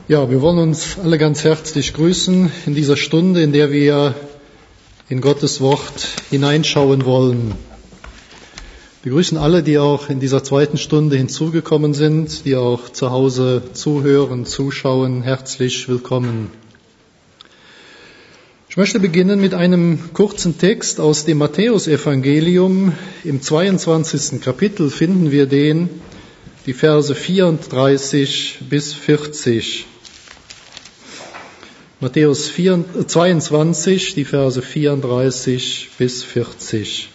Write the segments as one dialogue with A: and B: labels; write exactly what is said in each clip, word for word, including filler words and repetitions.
A: Ja, wir wollen uns alle ganz herzlich grüßen in dieser Stunde, in der wir in Gottes Wort hineinschauen wollen. Wir grüßen alle, die auch in dieser zweiten Stunde hinzugekommen sind, die auch zu Hause zuhören, zuschauen. Herzlich willkommen. Ich möchte beginnen mit einem kurzen Text aus dem Matthäusevangelium. Im zweiundzwanzigsten Kapitel finden wir den, die Verse vierunddreißig bis vierzig. Matthäus zweiundzwanzig, die Verse vierunddreißig bis vierzig.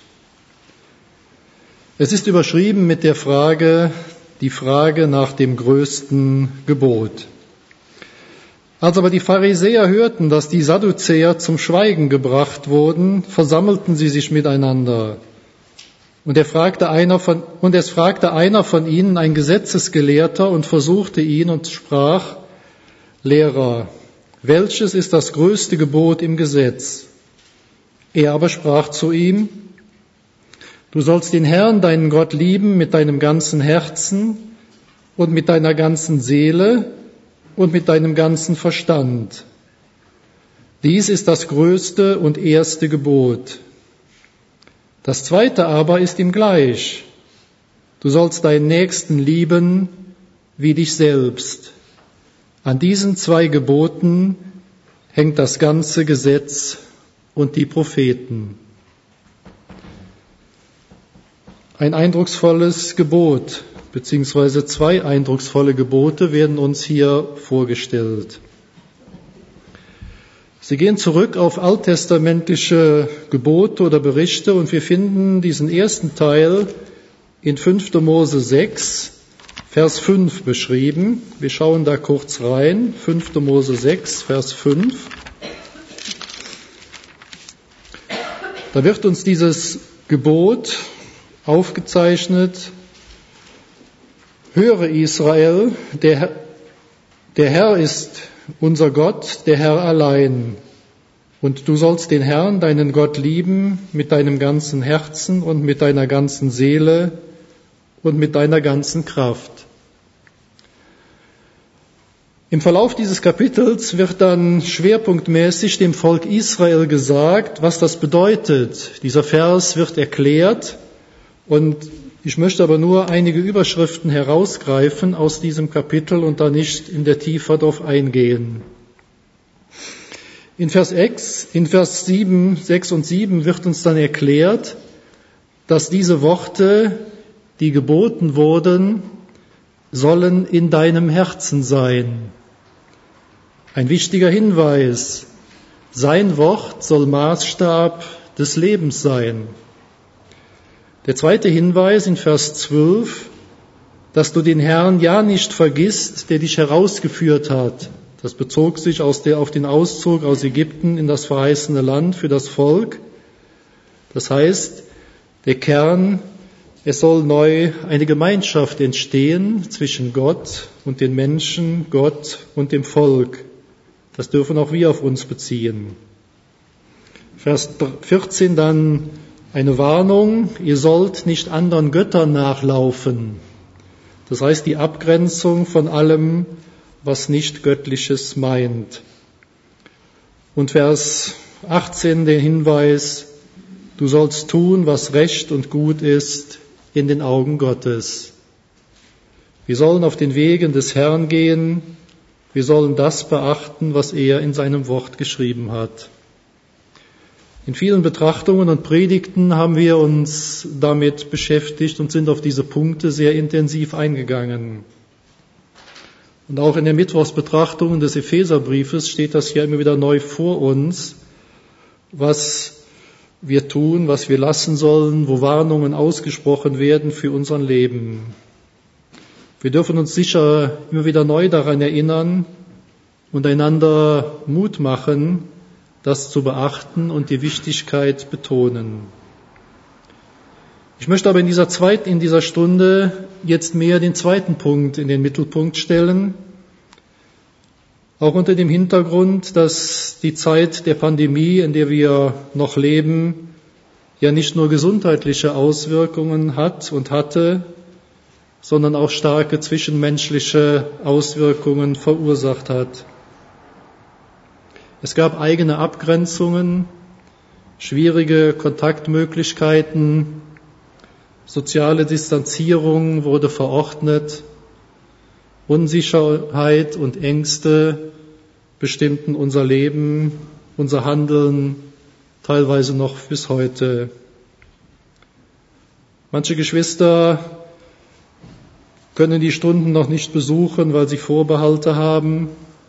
A: Es ist überschrieben mit der Frage, die Frage nach dem größten Gebot. Als aber die Pharisäer hörten, dass die Sadduzäer zum Schweigen gebracht wurden, versammelten sie sich miteinander. Und, er fragte einer von, und es fragte einer von ihnen, ein Gesetzesgelehrter, und versuchte ihn und sprach: Lehrer, welches ist das größte Gebot im Gesetz? Er aber sprach zu ihm: Du sollst den Herrn, deinen Gott, lieben mit deinem ganzen Herzen und mit deiner ganzen Seele und mit deinem ganzen Verstand. Dies ist das größte und erste Gebot. Das zweite aber ist ihm gleich. Du sollst deinen Nächsten lieben wie dich selbst. An diesen zwei Geboten hängt das ganze Gesetz und die Propheten. Ein eindrucksvolles Gebot, beziehungsweise zwei eindrucksvolle Gebote werden uns hier vorgestellt. Sie gehen zurück auf alttestamentliche Gebote oder Berichte und wir finden diesen ersten Teil in fünfter Mose sechs, Vers fünf beschrieben. Wir schauen da kurz rein. fünfter Mose sechs, Vers fünf. Da wird uns dieses Gebot aufgezeichnet: Höre Israel, der, der Herr ist unser Gott, der Herr allein. Und du sollst den Herrn, deinen Gott, lieben mit deinem ganzen Herzen und mit deiner ganzen Seele und mit deiner ganzen Kraft. Im Verlauf dieses Kapitels wird dann schwerpunktmäßig dem Volk Israel gesagt, was das bedeutet. Dieser Vers wird erklärt und ich möchte aber nur einige Überschriften herausgreifen aus diesem Kapitel und da nicht in der Tiefe darauf eingehen. In Vers sechs, in Vers sieben, sechs und sieben wird uns dann erklärt, dass diese Worte, die geboten wurden, sollen in deinem Herzen sein. Ein wichtiger Hinweis: Sein Wort soll Maßstab des Lebens sein. Der zweite Hinweis in Vers zwölf, dass du den Herrn ja nicht vergisst, der dich herausgeführt hat. Das bezog sich aus der, auf den Auszug aus Ägypten in das verheißene Land für das Volk. Das heißt, der Kern: Es soll neu eine Gemeinschaft entstehen zwischen Gott und den Menschen, Gott und dem Volk. Das dürfen auch wir auf uns beziehen. Vers vierzehn dann eine Warnung: Ihr sollt nicht anderen Göttern nachlaufen. Das heißt, die Abgrenzung von allem, was nicht Göttliches meint. Und Vers achtzehn der Hinweis: Du sollst tun, was recht und gut ist in den Augen Gottes. Wir sollen auf den Wegen des Herrn gehen. Wir sollen das beachten, was er in seinem Wort geschrieben hat. In vielen Betrachtungen und Predigten haben wir uns damit beschäftigt und sind auf diese Punkte sehr intensiv eingegangen. Und auch in der Mittwochsbetrachtung des Epheserbriefes steht das ja immer wieder neu vor uns, was wir tun, was wir lassen sollen, wo Warnungen ausgesprochen werden für unser Leben. Wir dürfen uns sicher immer wieder neu daran erinnern und einander Mut machen, das zu beachten und die Wichtigkeit betonen. Ich möchte aber in dieser zweiten, in dieser Stunde jetzt mehr den zweiten Punkt in den Mittelpunkt stellen. Auch unter dem Hintergrund, dass die Zeit der Pandemie, in der wir noch leben, ja nicht nur gesundheitliche Auswirkungen hat und hatte, sondern auch starke zwischenmenschliche Auswirkungen verursacht hat. Es gab eigene Abgrenzungen, schwierige Kontaktmöglichkeiten, soziale Distanzierung wurde verordnet, Unsicherheit und Ängste bestimmten unser Leben, unser Handeln, teilweise noch bis heute. Manche Geschwister können die Stunden noch nicht besuchen, weil sie Vorbehalte haben.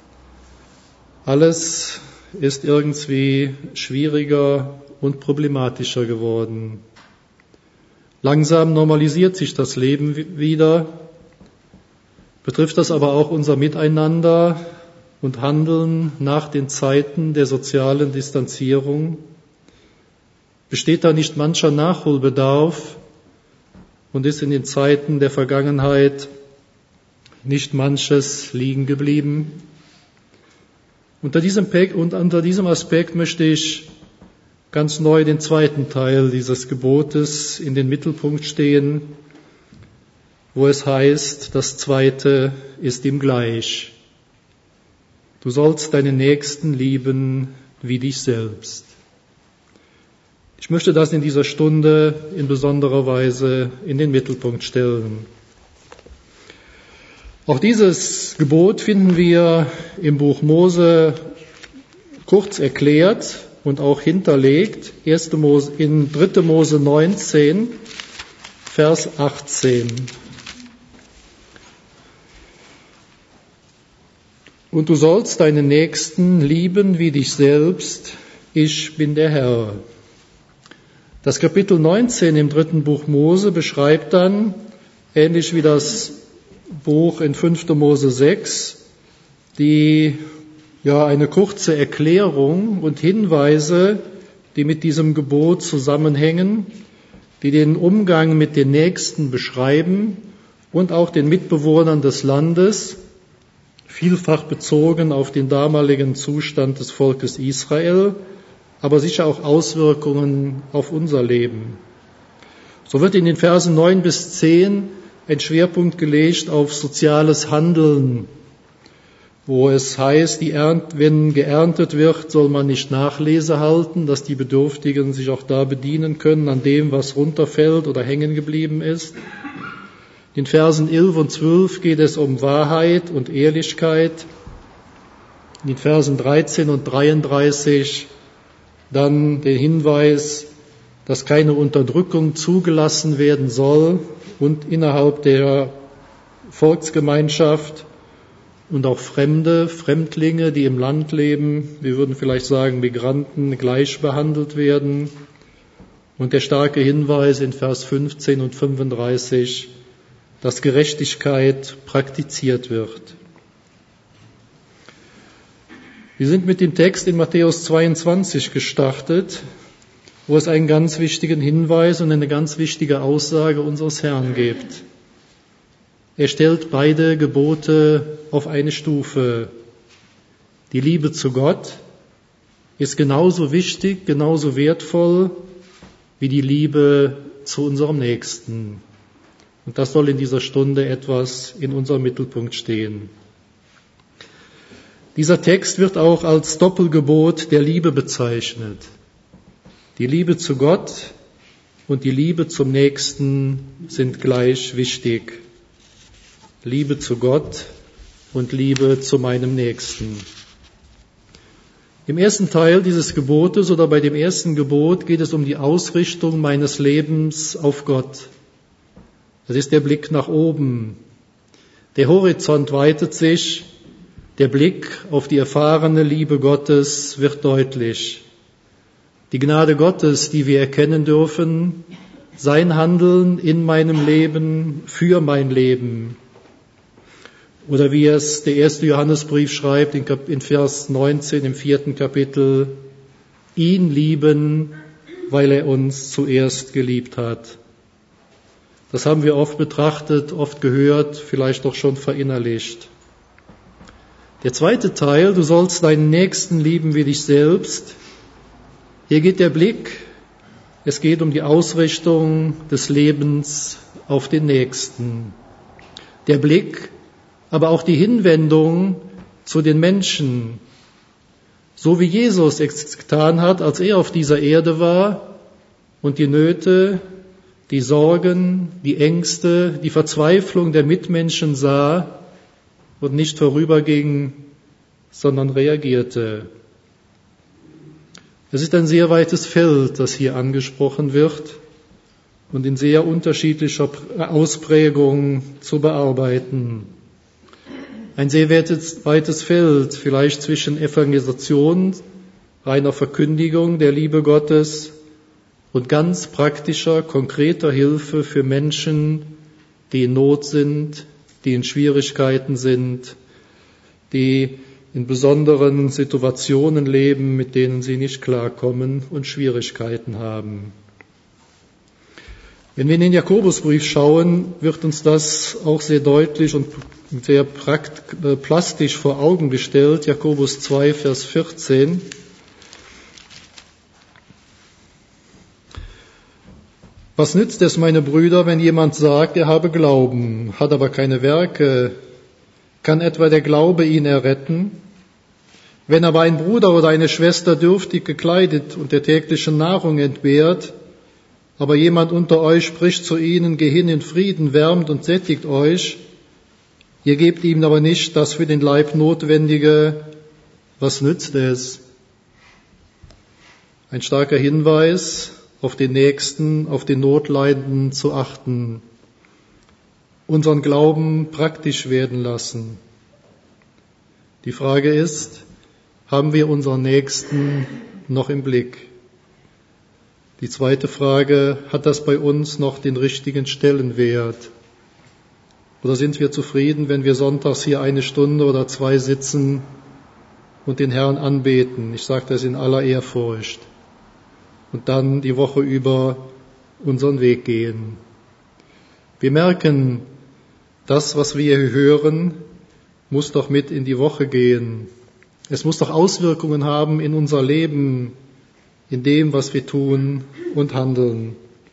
A: Alles ist irgendwie schwieriger und problematischer geworden. Langsam normalisiert sich das Leben wieder, betrifft das aber auch unser Miteinander und Handeln nach den Zeiten der sozialen Distanzierung? Besteht da nicht mancher Nachholbedarf und ist in den Zeiten der Vergangenheit nicht manches liegen geblieben? Unter diesem, und unter diesem Aspekt möchte ich ganz neu den zweiten Teil dieses Gebotes in den Mittelpunkt stehen, wo es heißt, das Zweite ist ihm gleich. Du sollst deinen Nächsten lieben wie dich selbst. Ich möchte das in dieser Stunde in besonderer Weise in den Mittelpunkt stellen. Auch dieses Gebot finden wir im Buch Mose kurz erklärt und auch hinterlegt, erste Mose, in dritte Mose neunzehn, Vers achtzehn. Und du sollst deinen Nächsten lieben wie dich selbst, ich bin der Herr. Das Kapitel neunzehn im dritten Buch Mose beschreibt dann, ähnlich wie das Buch in fünfte Mose sechs, die ja eine kurze Erklärung und Hinweise, die mit diesem Gebot zusammenhängen, die den Umgang mit den Nächsten beschreiben und auch den Mitbewohnern des Landes, vielfach bezogen auf den damaligen Zustand des Volkes Israel, aber sicher auch Auswirkungen auf unser Leben. So wird in den Versen neun bis zehn ein Schwerpunkt gelegt auf soziales Handeln, wo es heißt, die Ernt, wenn geerntet wird, soll man nicht Nachlese halten, dass die Bedürftigen sich auch da bedienen können an dem, was runterfällt oder hängen geblieben ist. In den Versen elf und zwölf geht es um Wahrheit und Ehrlichkeit. In den Versen dreizehn und dreiunddreißig dann der Hinweis, dass keine Unterdrückung zugelassen werden soll und innerhalb der Volksgemeinschaft und auch Fremde, Fremdlinge, die im Land leben, wir würden vielleicht sagen Migranten, gleich behandelt werden. Und der starke Hinweis in Vers fünfzehn und fünfunddreißig, dass Gerechtigkeit praktiziert wird. Wir sind mit dem Text in Matthäus zweiundzwanzig gestartet, wo es einen ganz wichtigen Hinweis und eine ganz wichtige Aussage unseres Herrn gibt. Er stellt beide Gebote auf eine Stufe. Die Liebe zu Gott ist genauso wichtig, genauso wertvoll wie die Liebe zu unserem Nächsten. Und das soll in dieser Stunde etwas in unserem Mittelpunkt stehen. Dieser Text wird auch als Doppelgebot der Liebe bezeichnet. Die Liebe zu Gott und die Liebe zum Nächsten sind gleich wichtig. Liebe zu Gott und Liebe zu meinem Nächsten. Im ersten Teil dieses Gebotes oder bei dem ersten Gebot geht es um die Ausrichtung meines Lebens auf Gott. Das ist der Blick nach oben. Der Horizont weitet sich, der Blick auf die erfahrene Liebe Gottes wird deutlich. Die Gnade Gottes, die wir erkennen dürfen, sein Handeln in meinem Leben, für mein Leben. Oder wie es der erste Johannesbrief schreibt in, Kap- in Vers neunzehn im vierten Kapitel, ihn lieben, weil er uns zuerst geliebt hat. Das haben wir oft betrachtet, oft gehört, vielleicht auch schon verinnerlicht. Der zweite Teil, du sollst deinen Nächsten lieben wie dich selbst. Hier geht der Blick, es geht um die Ausrichtung des Lebens auf den Nächsten. der Blick, aber auch die Hinwendung zu den Menschen. So wie Jesus es getan hat, als er auf dieser Erde war und die Nöte, die Sorgen, die Ängste, die Verzweiflung der Mitmenschen sah und nicht vorüberging, sondern reagierte. Es ist ein sehr weites Feld, das hier angesprochen wird und in sehr unterschiedlicher Ausprägung zu bearbeiten. Ein sehr weites Feld, vielleicht zwischen Evangelisation, reiner Verkündigung der Liebe Gottes und ganz praktischer, konkreter Hilfe für Menschen, die in Not sind, die in Schwierigkeiten sind, die in besonderen Situationen leben, mit denen sie nicht klarkommen und Schwierigkeiten haben. Wenn wir in den Jakobusbrief schauen, wird uns das auch sehr deutlich und sehr prakt, äh, plastisch vor Augen gestellt. Jakobus zwei, Vers vierzehn. Was nützt es, meine Brüder, wenn jemand sagt, er habe Glauben, hat aber keine Werke? Kann etwa der Glaube ihn erretten? Wenn aber ein Bruder oder eine Schwester dürftig gekleidet und der täglichen Nahrung entbehrt, aber jemand unter euch spricht zu ihnen, geh hin in Frieden, wärmt und sättigt euch, ihr gebt ihm aber nicht das für den Leib Notwendige, was nützt es? Ein starker Hinweis, auf den Nächsten, auf den Notleidenden zu achten, unseren Glauben praktisch werden lassen. Die Frage ist, haben wir unseren Nächsten noch im Blick? Die zweite Frage, hat das bei uns noch den richtigen Stellenwert? Oder sind wir zufrieden, wenn wir sonntags hier eine Stunde oder zwei sitzen und den Herrn anbeten? Ich sage das in aller Ehrfurcht. Und dann die Woche über unseren Weg gehen. Wir merken, das, was wir hier hören, muss doch mit in die Woche gehen. Es muss doch Auswirkungen haben in unser Leben, in dem, was wir tun und handeln.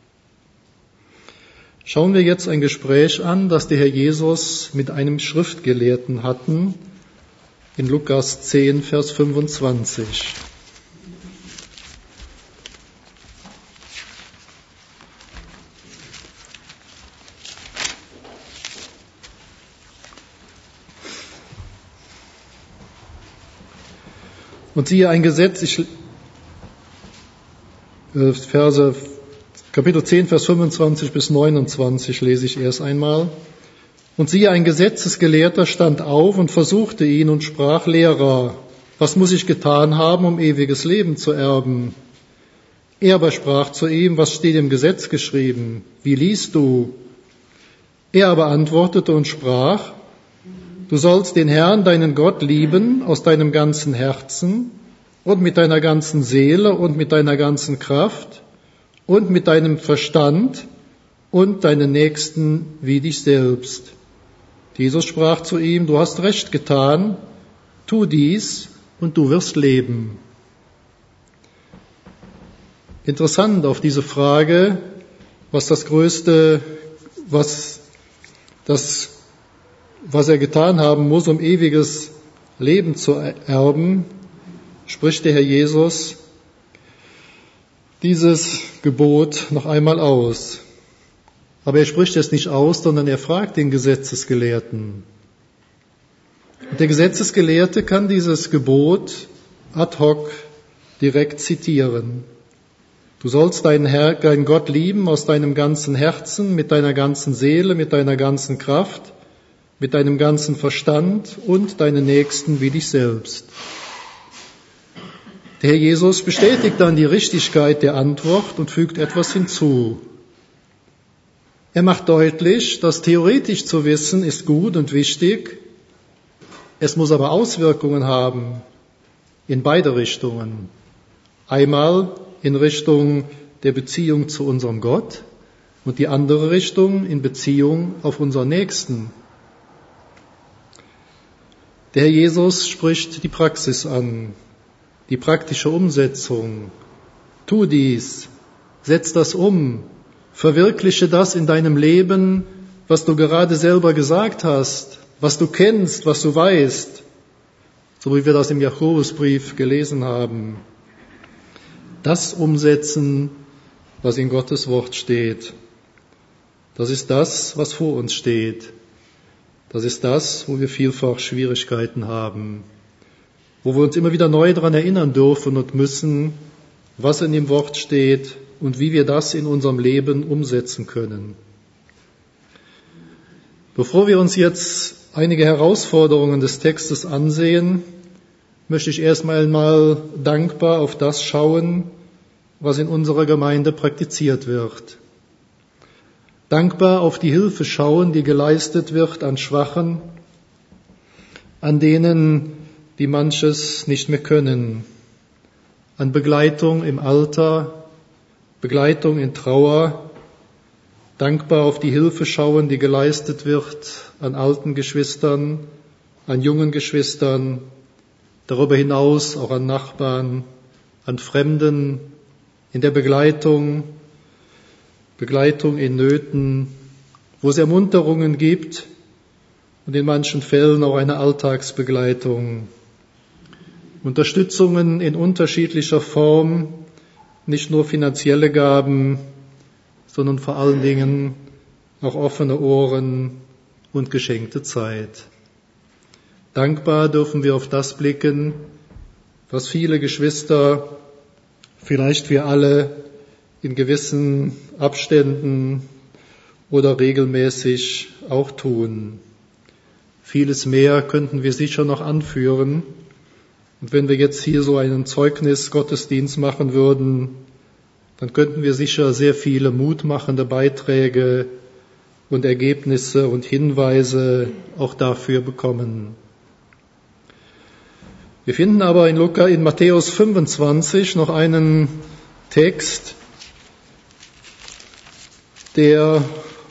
A: Schauen wir jetzt ein Gespräch an, das der Herr Jesus mit einem Schriftgelehrten hatten, in Lukas zehn, Vers fünfundzwanzig. Und siehe ein Gesetz, ich, äh, Verse, Kapitel zehn, Vers fünfundzwanzig bis neunundzwanzig lese ich erst einmal. Und siehe ein Gesetzesgelehrter stand auf und versuchte ihn und sprach, Lehrer, was muss ich getan haben, um ewiges Leben zu erben? Er aber sprach zu ihm, was steht im Gesetz geschrieben? Wie liest du? Er aber antwortete und sprach, du sollst den Herrn, deinen Gott, lieben aus deinem ganzen Herzen und mit deiner ganzen Seele und mit deiner ganzen Kraft und mit deinem Verstand und deinen Nächsten wie dich selbst. Jesus sprach zu ihm, du hast recht getan, tu dies und du wirst leben. Interessant auf diese Frage, was das Größte, was das was er getan haben muss, um ewiges Leben zu erben, spricht der Herr Jesus dieses Gebot noch einmal aus. Aber er spricht es nicht aus, sondern er fragt den Gesetzesgelehrten. Und der Gesetzesgelehrte kann dieses Gebot ad hoc direkt zitieren. Du sollst deinen Herr, deinen Gott lieben aus deinem ganzen Herzen, mit deiner ganzen Seele, mit deiner ganzen Kraft, mit deinem ganzen Verstand und deinen Nächsten wie dich selbst. Der Herr Jesus bestätigt dann die Richtigkeit der Antwort und fügt etwas hinzu. Er macht deutlich, dass theoretisch zu wissen ist gut und wichtig, es muss aber Auswirkungen haben in beide Richtungen. Einmal in Richtung der Beziehung zu unserem Gott und die andere Richtung in Beziehung auf unseren Nächsten. Der Herr Jesus spricht die Praxis an, die praktische Umsetzung. Tu dies, setz das um, verwirkliche das in deinem Leben, was du gerade selber gesagt hast, was du kennst, was du weißt, so wie wir das im Jakobusbrief gelesen haben. Das umsetzen, was in Gottes Wort steht. Das ist das, was vor uns steht. Das ist das, wo wir vielfach Schwierigkeiten haben, wo wir uns immer wieder neu daran erinnern dürfen und müssen, was in dem Wort steht und wie wir das in unserem Leben umsetzen können. Bevor wir uns jetzt einige Herausforderungen des Textes ansehen, möchte ich erstmal mal dankbar auf das schauen, was in unserer Gemeinde praktiziert wird. Dankbar auf die Hilfe schauen, die geleistet wird an Schwachen, an denen, die manches nicht mehr können, an Begleitung im Alter, Begleitung in Trauer, dankbar auf die Hilfe schauen, die geleistet wird an alten Geschwistern, an jungen Geschwistern, darüber hinaus auch an Nachbarn, an Fremden, in der Begleitung, Begleitung in Nöten, wo es Ermunterungen gibt und in manchen Fällen auch eine Alltagsbegleitung. Unterstützungen in unterschiedlicher Form, nicht nur finanzielle Gaben, sondern vor allen Dingen auch offene Ohren und geschenkte Zeit. Dankbar dürfen wir auf das blicken, was viele Geschwister, vielleicht wir alle, in gewissen Abständen oder regelmäßig auch tun. Vieles mehr könnten wir sicher noch anführen. Und wenn wir jetzt hier so einen Zeugnisgottesdienst machen würden, dann könnten wir sicher sehr viele mutmachende Beiträge und Ergebnisse und Hinweise auch dafür bekommen. Wir finden aber in Lukas, in Matthäus fünfundzwanzig noch einen Text, der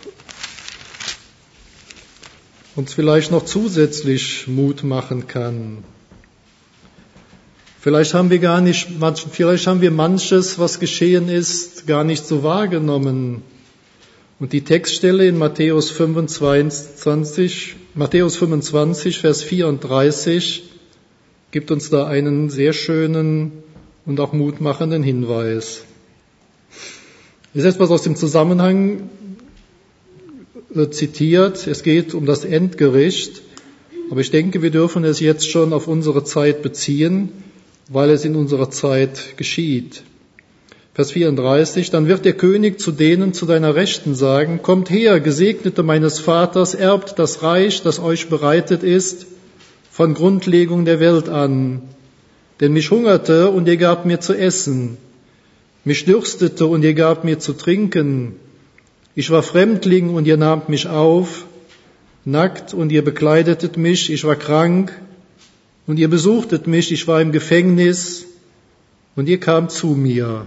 A: uns vielleicht noch zusätzlich Mut machen kann. Vielleicht haben wir gar nicht, vielleicht haben wir manches, was geschehen ist, gar nicht so wahrgenommen. Und die Textstelle in Matthäus fünfundzwanzig, Matthäus fünfundzwanzig, Vers vierunddreißig, gibt uns da einen sehr schönen und auch mutmachenden Hinweis. Es ist etwas aus dem Zusammenhang zitiert. Es geht um das Endgericht. Aber ich denke, wir dürfen es jetzt schon auf unsere Zeit beziehen, weil es in unserer Zeit geschieht. Vers vierunddreißig, dann wird der König zu denen zu deiner Rechten sagen, kommt her, Gesegnete meines Vaters, erbt das Reich, das euch bereitet ist, von Grundlegung der Welt an. Denn mich hungerte und ihr gabt mir zu essen. Mich dürstete und ihr gabt mir zu trinken. Ich war Fremdling und ihr nahmt mich auf. Nackt und ihr bekleidetet mich. Ich war krank und ihr besuchtet mich. Ich war im Gefängnis und ihr kamt zu mir.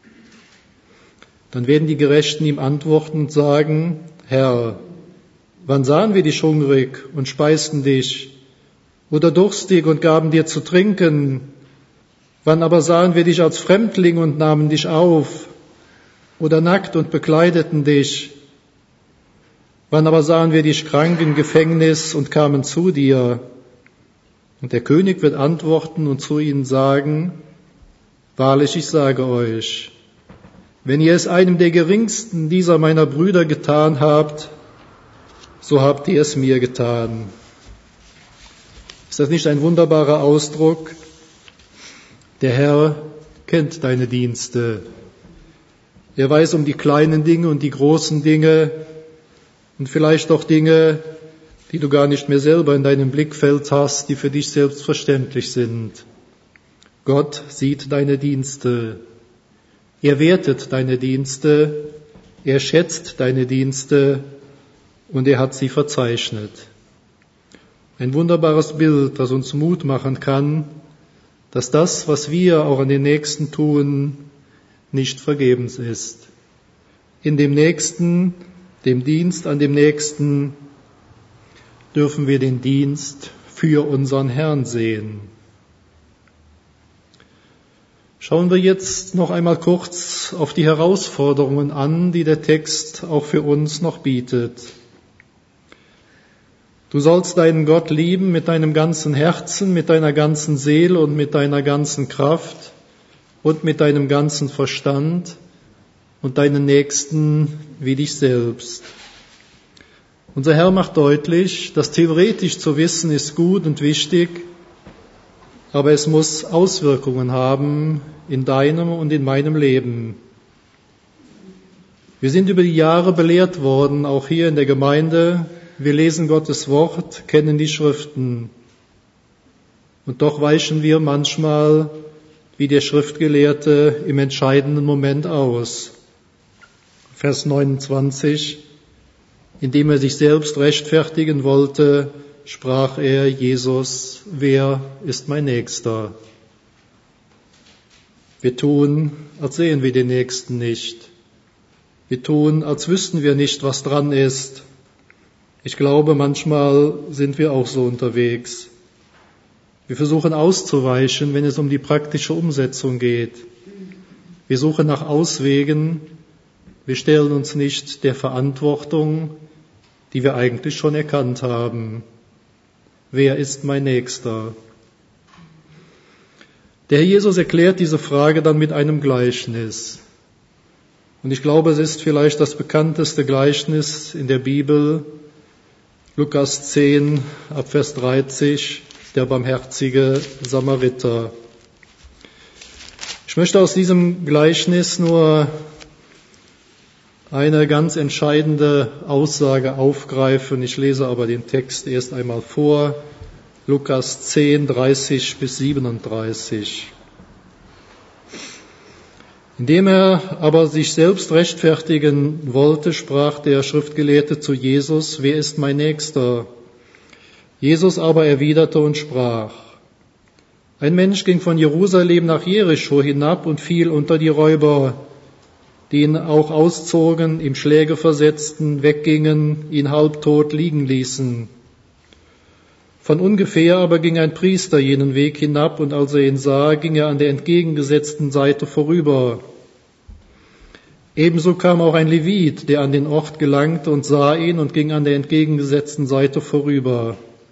A: Dann werden die Gerechten ihm antworten und sagen, Herr, wann sahen wir dich hungrig und speisten dich, oder durstig und gaben dir zu trinken? Wann aber sahen wir dich als Fremdling und nahmen dich auf, oder nackt und bekleideten dich? Wann aber sahen wir dich krank im Gefängnis und kamen zu dir? Und der König wird antworten und zu ihnen sagen, wahrlich, ich sage euch, wenn ihr es einem der geringsten dieser meiner Brüder getan habt, so habt ihr es mir getan. Ist das nicht ein wunderbarer Ausdruck? Der Herr kennt deine Dienste. Er weiß um die kleinen Dinge und die großen Dinge und vielleicht auch Dinge, die du gar nicht mehr selber in deinem Blickfeld hast, die für dich selbstverständlich sind. Gott sieht deine Dienste. Er wertet deine Dienste. Er schätzt deine Dienste und er hat sie verzeichnet. Ein wunderbares Bild, das uns Mut machen kann, dass das, was wir auch an den Nächsten tun, nicht vergebens ist. In dem Nächsten, dem Dienst an dem Nächsten, dürfen wir den Dienst für unseren Herrn sehen. Schauen wir jetzt noch einmal kurz auf die Herausforderungen an, die der Text auch für uns noch bietet. Du sollst deinen Gott lieben mit deinem ganzen Herzen, mit deiner ganzen Seele und mit deiner ganzen Kraft und mit deinem ganzen Verstand und deinen Nächsten wie dich selbst. Unser Herr macht deutlich, dass theoretisch zu wissen ist gut und wichtig, aber es muss Auswirkungen haben in deinem und in meinem Leben. Wir sind über die Jahre belehrt worden, auch hier in der Gemeinde. Wir lesen Gottes Wort, kennen die Schriften. Und doch weichen wir manchmal, wie der Schriftgelehrte, im entscheidenden Moment aus. Vers neunundzwanzig. Indem er sich selbst rechtfertigen wollte, sprach er, Jesus, wer ist mein Nächster? Wir tun, als sehen wir den Nächsten nicht. Wir tun, als wüssten wir nicht, was dran ist. Ich glaube, manchmal sind wir auch so unterwegs. Wir versuchen auszuweichen, wenn es um die praktische Umsetzung geht. Wir suchen nach Auswegen. Wir stellen uns nicht der Verantwortung, die wir eigentlich schon erkannt haben. Wer ist mein Nächster? Der Herr Jesus erklärt diese Frage dann mit einem Gleichnis. Und ich glaube, es ist vielleicht das bekannteste Gleichnis in der Bibel, Lukas zehn, ab Vers dreißig, der barmherzige Samariter. Ich möchte aus diesem Gleichnis nur eine ganz entscheidende Aussage aufgreifen. Ich lese aber den Text erst einmal vor. Lukas zehn, dreißig bis siebenunddreißig. Indem er aber sich selbst rechtfertigen wollte, sprach der Schriftgelehrte zu Jesus, wer ist mein Nächster? Jesus aber erwiderte und sprach, ein Mensch ging von Jerusalem nach Jericho hinab und fiel unter die Räuber, die ihn auch auszogen, ihm Schläge versetzten, weggingen, ihn halbtot liegen ließen. Von ungefähr aber ging ein Priester jenen Weg hinab, und als er ihn sah, ging er an der entgegengesetzten Seite vorüber. Ebenso kam auch ein Levit, der an den Ort gelangte und sah ihn und ging an der entgegengesetzten Seite vorüber.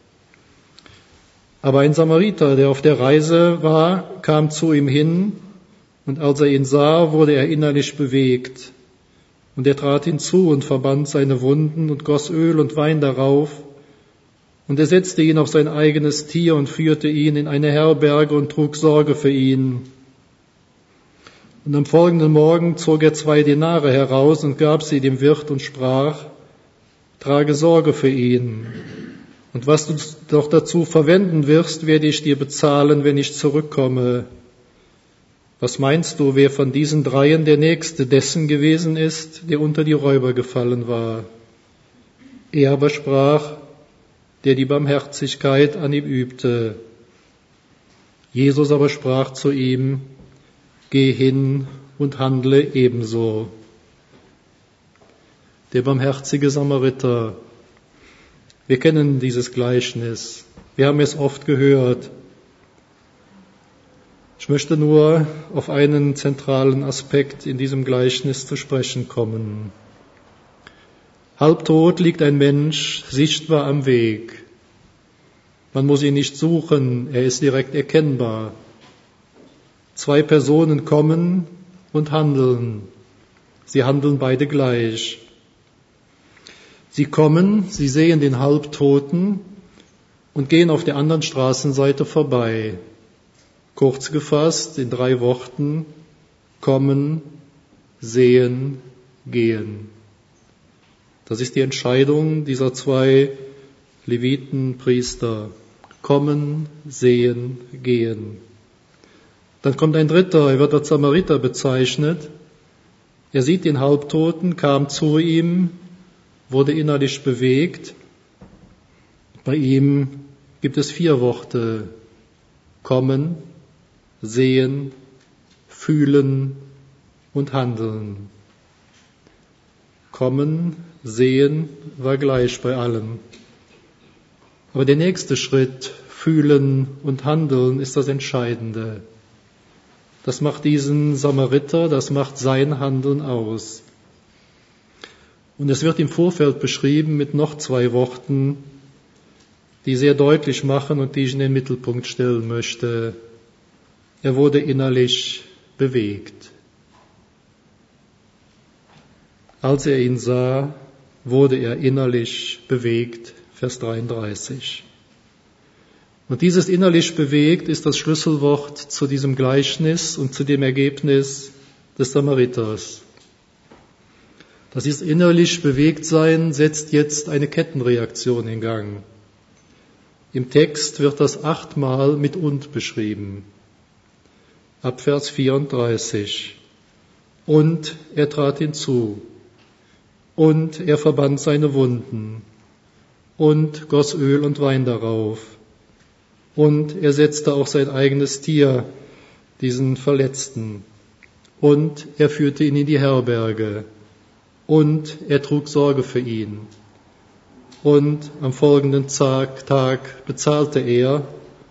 A: Aber ein Samariter, der auf der Reise war, kam zu ihm hin, und als er ihn sah, wurde er innerlich bewegt. Und er trat hinzu und verband seine Wunden und goss Öl und Wein darauf. Und er setzte ihn auf sein eigenes Tier und führte ihn in eine Herberge und trug Sorge für ihn. Und am folgenden Morgen zog er zwei Denare heraus und gab sie dem Wirt und sprach, trage Sorge für ihn. Und was du doch dazu verwenden wirst, werde ich dir bezahlen, wenn ich zurückkomme. Was meinst du, wer von diesen dreien der Nächste dessen gewesen ist, der unter die Räuber gefallen war? Er aber sprach, der die Barmherzigkeit an ihm übte. Jesus aber sprach zu ihm, geh hin und handle ebenso. Der barmherzige Samariter. Wir kennen dieses Gleichnis. Wir haben es oft gehört. Ich möchte nur auf einen zentralen Aspekt in diesem Gleichnis zu sprechen kommen. Halbtot liegt ein Mensch sichtbar am Weg. Man muss ihn nicht suchen, er ist direkt erkennbar. Zwei Personen kommen und handeln. Sie handeln beide gleich. Sie kommen, sie sehen den Halbtoten und gehen auf der anderen Straßenseite vorbei. Kurz gefasst, in drei Worten, kommen, sehen, gehen. Das ist die Entscheidung dieser zwei Leviten, Priester. Kommen, sehen, gehen. Dann kommt ein dritter, er wird als Samariter bezeichnet. Er sieht den Halbtoten, kam zu ihm, wurde innerlich bewegt. Bei ihm gibt es vier Worte. Kommen, sehen, fühlen und handeln. Kommen, sehen war gleich bei allen. Aber der nächste Schritt, fühlen und handeln, ist das Entscheidende. Das macht diesen Samariter, das macht sein Handeln aus. Und es wird im Vorfeld beschrieben mit noch zwei Worten. die sehr deutlich machen und die ich in den Mittelpunkt stellen möchte. Er wurde innerlich bewegt. Als er ihn sah, wurde er innerlich bewegt, Vers dreiunddreißig. Und dieses innerlich bewegt ist das Schlüsselwort zu diesem Gleichnis und zu dem Ergebnis des Samariters. Das ist innerlich bewegt sein, setzt jetzt eine Kettenreaktion in Gang. Im Text wird das achtmal mit und beschrieben. Ab Vers vierunddreißig. Und er trat hinzu. Und er verband seine Wunden. Und goss Öl und Wein darauf. Und er setzte auch sein eigenes Tier, diesen Verletzten. Und er führte ihn in die Herberge. Und er trug Sorge für ihn. Und am folgenden Tag bezahlte er.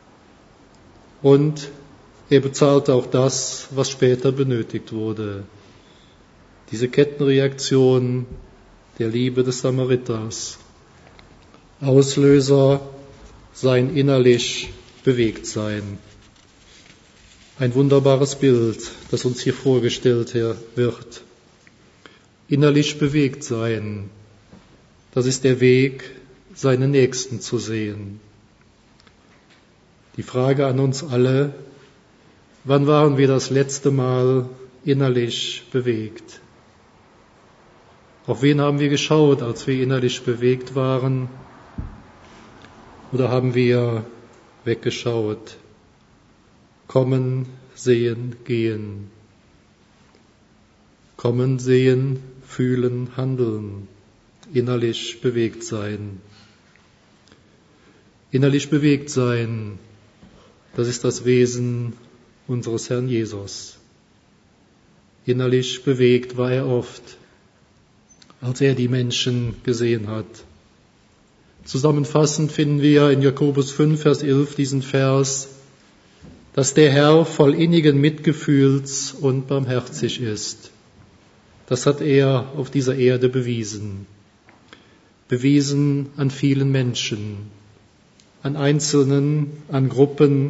A: Und er bezahlte auch das, was später benötigt wurde. Diese Kettenreaktion der Liebe des Samariters. Auslöser sein innerlich bewegt sein. Ein wunderbares Bild, das uns hier vorgestellt wird. Innerlich bewegt sein, das ist der Weg, seinen Nächsten zu sehen. Die Frage an uns alle: Wann waren wir das letzte Mal innerlich bewegt? Auf wen haben wir geschaut, als wir innerlich bewegt waren? Oder haben wir weggeschaut? Kommen, sehen, gehen. Kommen, sehen, fühlen, handeln. Innerlich bewegt sein. Innerlich bewegt sein, das ist das Wesen unseres Herrn Jesus. Innerlich bewegt war er oft, als er die Menschen gesehen hat. Zusammenfassend finden wir in Jakobus fünf, Vers elf diesen Vers, dass der Herr voll innigen Mitgefühls und barmherzig ist. Das hat er auf dieser Erde bewiesen. Bewiesen an vielen Menschen, an Einzelnen, an Gruppen,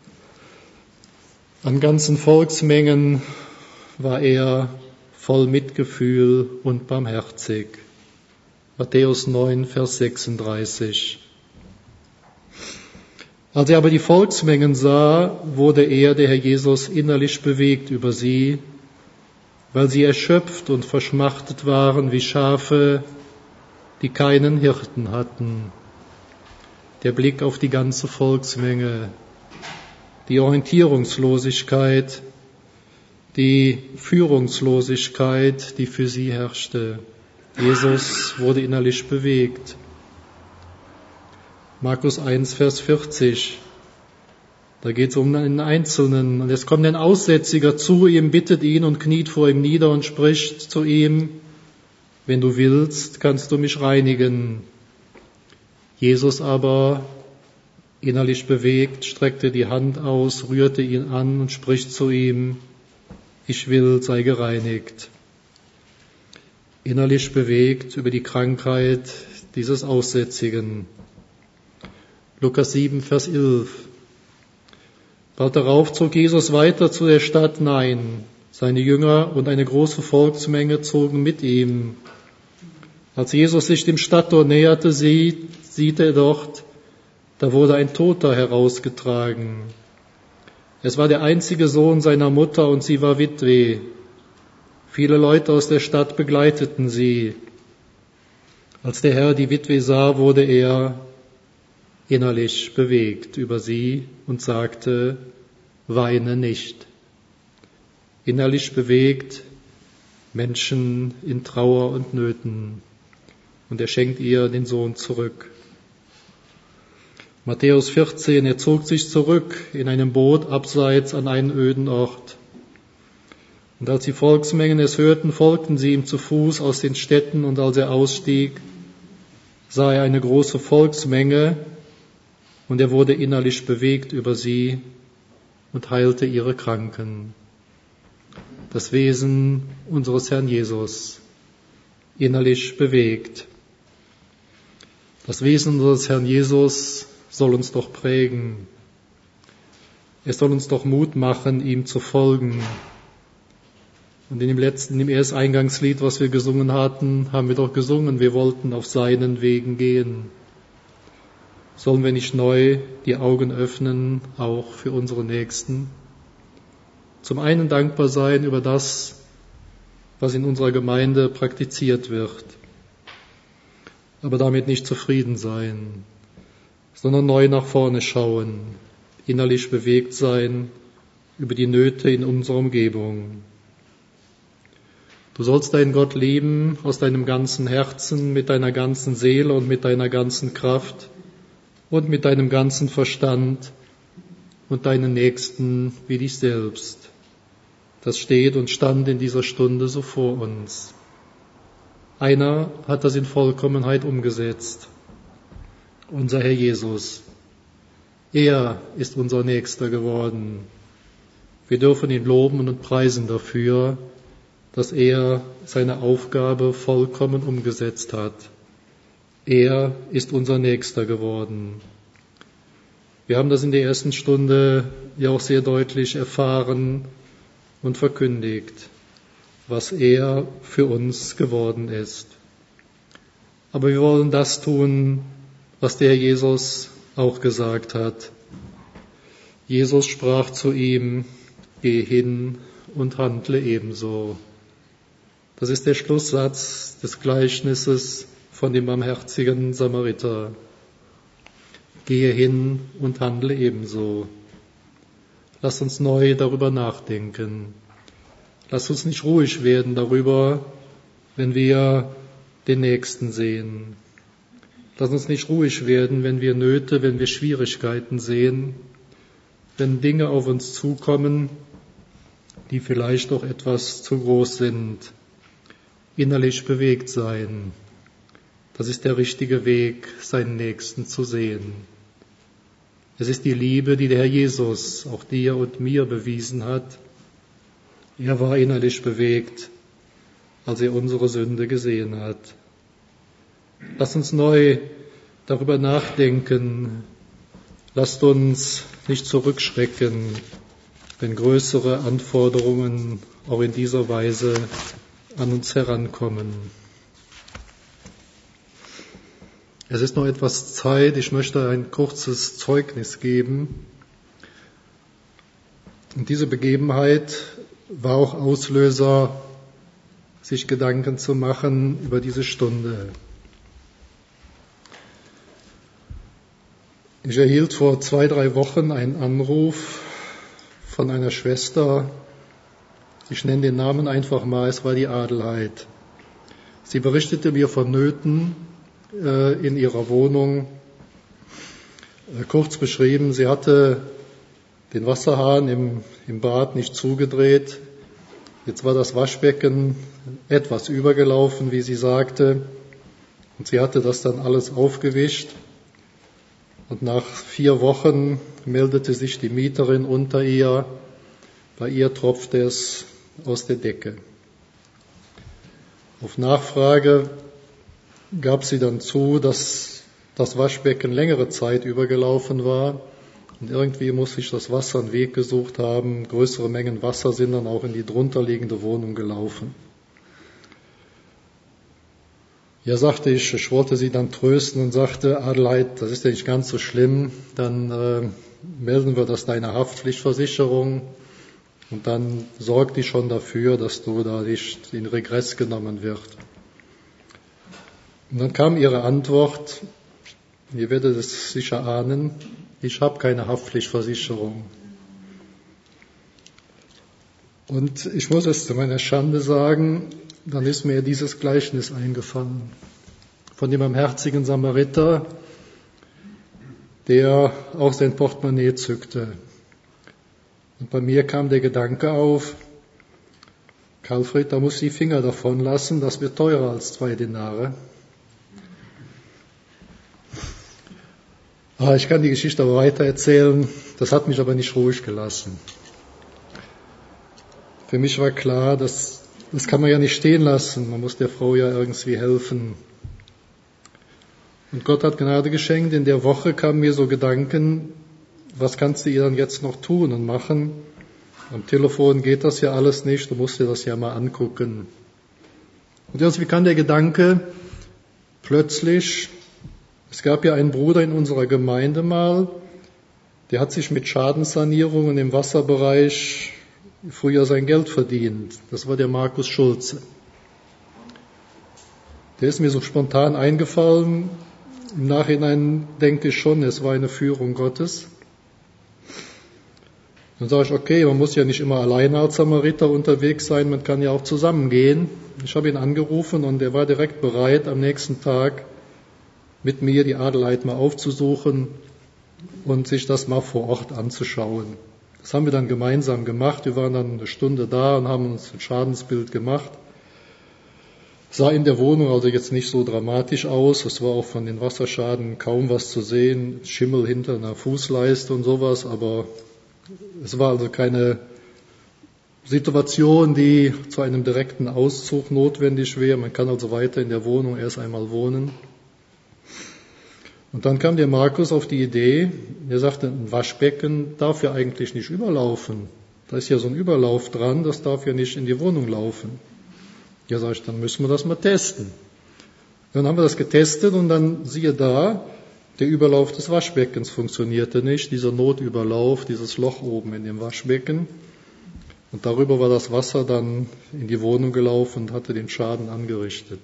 A: an ganzen Volksmengen war er voll Mitgefühl und barmherzig. Matthäus neun, Vers sechsunddreißig. Als er aber die Volksmengen sah, wurde er, der Herr Jesus, innerlich bewegt über sie, weil sie erschöpft und verschmachtet waren wie Schafe, die keinen Hirten hatten. Der Blick auf die ganze Volksmenge, die Orientierungslosigkeit, die Führungslosigkeit, die für sie herrschte. Jesus wurde innerlich bewegt. Markus eins, Vers vierzig. Da geht es um einen Einzelnen. Und es kommt ein Aussätziger zu ihm, bittet ihn und kniet vor ihm nieder und spricht zu ihm: Wenn du willst, kannst du mich reinigen. Jesus aber, innerlich bewegt, streckte die Hand aus, rührte ihn an und spricht zu ihm: Ich will, sei gereinigt. Innerlich bewegt über die Krankheit dieses Aussätzigen. Lukas sieben, Vers elf. Bald darauf zog Jesus weiter zu der Stadt Nain. Seine Jünger und eine große Volksmenge zogen mit ihm. Als Jesus sich dem Stadttor näherte, sieht, sieht er dort, da wurde ein Toter herausgetragen. Es war der einzige Sohn seiner Mutter und sie war Witwe. Viele Leute aus der Stadt begleiteten sie. Als der Herr die Witwe sah, wurde er innerlich bewegt über sie und sagte: Weine nicht. Innerlich bewegt, Menschen in Trauer und Nöten. Und er schenkt ihr den Sohn zurück. Matthäus vierzehn, er zog sich zurück in einem Boot abseits an einen öden Ort. Und als die Volksmengen es hörten, folgten sie ihm zu Fuß aus den Städten, und als er ausstieg, sah er eine große Volksmenge, und er wurde innerlich bewegt über sie und heilte ihre Kranken. Das Wesen unseres Herrn Jesus, innerlich bewegt. Das Wesen unseres Herrn Jesus soll uns doch prägen. Es soll uns doch Mut machen, ihm zu folgen. Und in dem letzten, im ersten Eingangslied, was wir gesungen hatten, haben wir doch gesungen, wir wollten auf seinen Wegen gehen. Sollen wir nicht neu die Augen öffnen, auch für unsere Nächsten? Zum einen dankbar sein über das, was in unserer Gemeinde praktiziert wird, aber damit nicht zufrieden sein, sondern neu nach vorne schauen, innerlich bewegt sein über die Nöte in unserer Umgebung. Du sollst deinen Gott lieben aus deinem ganzen Herzen, mit deiner ganzen Seele und mit deiner ganzen Kraft und mit deinem ganzen Verstand und deinen Nächsten wie dich selbst. Das steht und stand in dieser Stunde so vor uns. Einer hat das in Vollkommenheit umgesetzt, unser Herr Jesus. Er ist unser Nächster geworden. Wir dürfen ihn loben und preisen dafür, dass er seine Aufgabe vollkommen umgesetzt hat. Er ist unser Nächster geworden. Wir haben das in der ersten Stunde ja auch sehr deutlich erfahren und verkündigt, was er für uns geworden ist. Aber wir wollen das tun, was der Jesus auch gesagt hat. Jesus sprach zu ihm, geh hin und handle ebenso. Das ist der Schlusssatz des Gleichnisses von dem barmherzigen Samariter. Gehe hin und handle ebenso. Lass uns neu darüber nachdenken. Lass uns nicht ruhig werden darüber, wenn wir den Nächsten sehen. Lass uns nicht ruhig werden, wenn wir Nöte, wenn wir Schwierigkeiten sehen, wenn Dinge auf uns zukommen, die vielleicht doch etwas zu groß sind. Innerlich bewegt sein. Das ist der richtige Weg, seinen Nächsten zu sehen. Es ist die Liebe, die der Herr Jesus auch dir und mir bewiesen hat. Er war innerlich bewegt, als er unsere Sünde gesehen hat. Lasst uns neu darüber nachdenken. Lasst uns nicht zurückschrecken, wenn größere Anforderungen auch in dieser Weise an uns herankommen. Es ist noch etwas Zeit. Ich möchte ein kurzes Zeugnis geben. Und diese Begebenheit war auch Auslöser, sich Gedanken zu machen über diese Stunde. Ich erhielt vor zwei, drei Wochen einen Anruf von einer Schwester. Ich nenne den Namen einfach mal, es war die Adelheid. Sie berichtete mir von Nöten äh, in ihrer Wohnung. Äh, kurz beschrieben, sie hatte den Wasserhahn im, im Bad nicht zugedreht. Jetzt war das Waschbecken etwas übergelaufen, wie sie sagte. Und sie hatte das dann alles aufgewischt. Und nach vier Wochen meldete sich die Mieterin unter ihr. Bei ihr tropfte es aus der Decke. Auf Nachfrage gab sie dann zu, dass das Waschbecken längere Zeit übergelaufen war und irgendwie muss sich das Wasser einen Weg gesucht haben. Größere Mengen Wasser sind dann auch in die drunterliegende Wohnung gelaufen. Ja, sagte ich, ich wollte sie dann trösten und sagte, Adelheid, das ist ja nicht ganz so schlimm, dann äh, melden wir das deiner Haftpflichtversicherung. Und dann sorgt die schon dafür, dass du da nicht in Regress genommen wird. Und dann kam ihre Antwort, ihr werdet es sicher ahnen, ich habe keine Haftpflichtversicherung. Und ich muss es zu meiner Schande sagen, dann ist mir dieses Gleichnis eingefallen von dem barmherzigen Samariter, der auch sein Portemonnaie zückte. Und bei mir kam der Gedanke auf, Karlfried, da muss die Finger davon lassen, das wird teurer als zwei Denare. Ah, ich kann die Geschichte aber weiter erzählen, das hat mich aber nicht ruhig gelassen. Für mich war klar, dass, das kann man ja nicht stehen lassen, man muss der Frau ja irgendwie helfen. Und Gott hat Gnade geschenkt. In der Woche kamen mir so Gedanken, was kannst du ihr dann jetzt noch tun und machen? Am Telefon geht das ja alles nicht, du musst dir das ja mal angucken. Und irgendwie kam der Gedanke, plötzlich, es gab ja einen Bruder in unserer Gemeinde mal, der hat sich mit Schadenssanierungen im Wasserbereich früher sein Geld verdient. Das war der Markus Schulze. Der ist mir so spontan eingefallen. Im Nachhinein denke ich schon, es war eine Führung Gottes. Dann sage ich, okay, man muss ja nicht immer alleine als Samariter unterwegs sein, man kann ja auch zusammengehen. Ich habe ihn angerufen und er war direkt bereit, am nächsten Tag mit mir die Adelheid mal aufzusuchen und sich das mal vor Ort anzuschauen. Das haben wir dann gemeinsam gemacht. Wir waren dann eine Stunde da und haben uns ein Schadensbild gemacht. Sah in der Wohnung also jetzt nicht so dramatisch aus. Es war auch von den Wasserschaden kaum was zu sehen. Schimmel hinter einer Fußleiste und sowas, aber es war also keine Situation, die zu einem direkten Auszug notwendig wäre. Man kann also weiter in der Wohnung erst einmal wohnen. Und dann kam der Markus auf die Idee, er sagte, ein Waschbecken darf ja eigentlich nicht überlaufen. Da ist ja so ein Überlauf dran, das darf ja nicht in die Wohnung laufen. Ja, sag ich, dann müssen wir das mal testen. Dann haben wir das getestet und dann siehe da, der Überlauf des Waschbeckens funktionierte nicht, dieser Notüberlauf, dieses Loch oben in dem Waschbecken. Und darüber war das Wasser dann in die Wohnung gelaufen und hatte den Schaden angerichtet.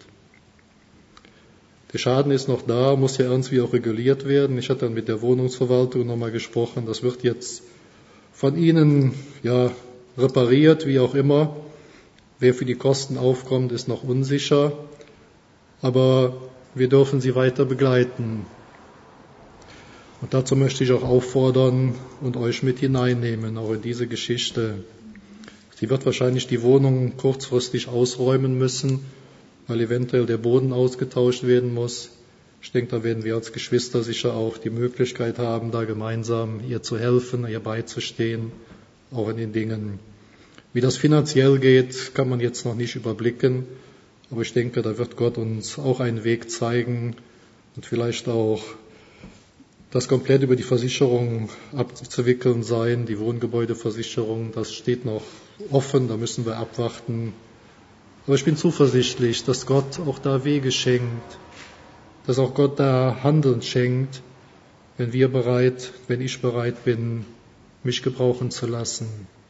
A: Der Schaden ist noch da, muss ja irgendwie auch reguliert werden. Ich hatte dann mit der Wohnungsverwaltung nochmal gesprochen. Das wird jetzt von Ihnen ja repariert, wie auch immer. Wer für die Kosten aufkommt, ist noch unsicher. Aber wir dürfen Sie weiter begleiten. Und dazu möchte ich auch auffordern und euch mit hineinnehmen, auch in diese Geschichte. Sie wird wahrscheinlich die Wohnung kurzfristig ausräumen müssen, weil eventuell der Boden ausgetauscht werden muss. Ich denke, da werden wir als Geschwister sicher auch die Möglichkeit haben, da gemeinsam ihr zu helfen, ihr beizustehen, auch in den Dingen. Wie das finanziell geht, kann man jetzt noch nicht überblicken, aber ich denke, da wird Gott uns auch einen Weg zeigen und vielleicht auch das komplett über die Versicherung abzuwickeln sein, die Wohngebäudeversicherung, das steht noch offen, da müssen wir abwarten. Aber ich bin zuversichtlich, dass Gott auch da Wege schenkt, dass auch Gott da Handeln schenkt, wenn wir bereit, wenn ich bereit bin, mich gebrauchen zu lassen.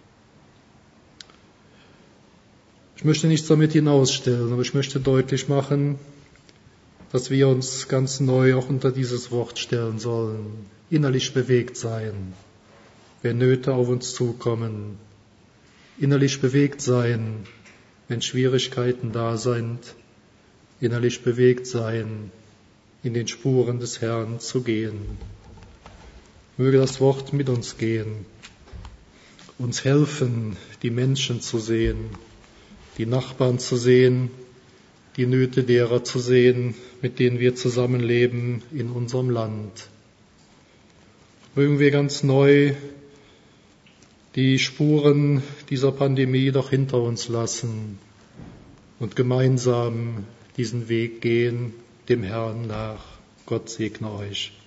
A: Ich möchte nichts damit hinausstellen, aber ich möchte deutlich machen, dass wir uns ganz neu auch unter dieses Wort stellen sollen. Innerlich bewegt sein, wenn Nöte auf uns zukommen. Innerlich bewegt sein, wenn Schwierigkeiten da sind, innerlich bewegt sein, in den Spuren des Herrn zu gehen. Möge das Wort mit uns gehen, uns helfen, die Menschen zu sehen, die Nachbarn zu sehen, die Nöte derer zu sehen, mit denen wir zusammenleben in unserem Land. Mögen wir ganz neu die Spuren dieser Pandemie doch hinter uns lassen und gemeinsam diesen Weg gehen, dem Herrn nach. Gott segne euch.